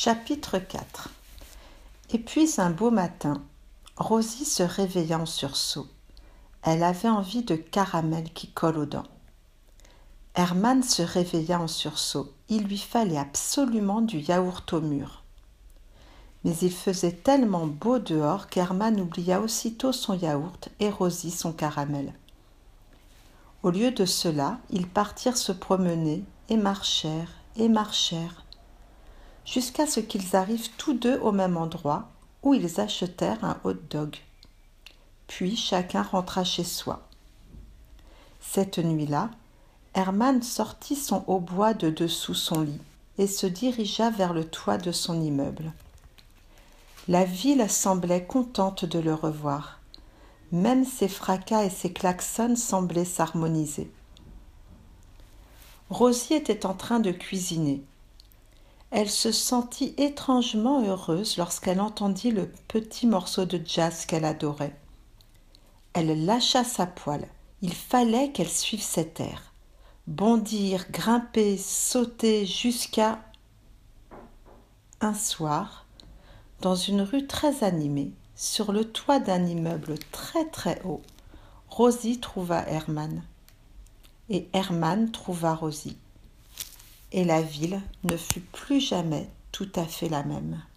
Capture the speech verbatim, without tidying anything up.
Chapitre quatre. Et puis un beau matin, Rosie se réveilla en sursaut. Elle avait envie de caramel qui colle aux dents. Herman se réveilla en sursaut. Il lui fallait absolument du yaourt au mûr. Mais il faisait tellement beau dehors qu'Herman oublia aussitôt son yaourt et Rosie son caramel. Au lieu de cela, ils partirent se promener et marchèrent et marchèrent, jusqu'à ce qu'ils arrivent tous deux au même endroit où ils achetèrent un hot-dog. Puis chacun rentra chez soi. Cette nuit-là, Herman sortit son hautbois de dessous son lit et se dirigea vers le toit de son immeuble. La ville semblait contente de le revoir. Même ses fracas et ses klaxons semblaient s'harmoniser. Rosie était en train de cuisiner. Elle se sentit étrangement heureuse lorsqu'elle entendit le petit morceau de jazz qu'elle adorait. Elle lâcha sa poêle. Il fallait qu'elle suive cet air. Bondir, grimper, sauter jusqu'à... Un soir, dans une rue très animée, sur le toit d'un immeuble très très haut, Rosie trouva Herman. Et Herman trouva Rosie. Et la ville ne fut plus jamais tout à fait la même.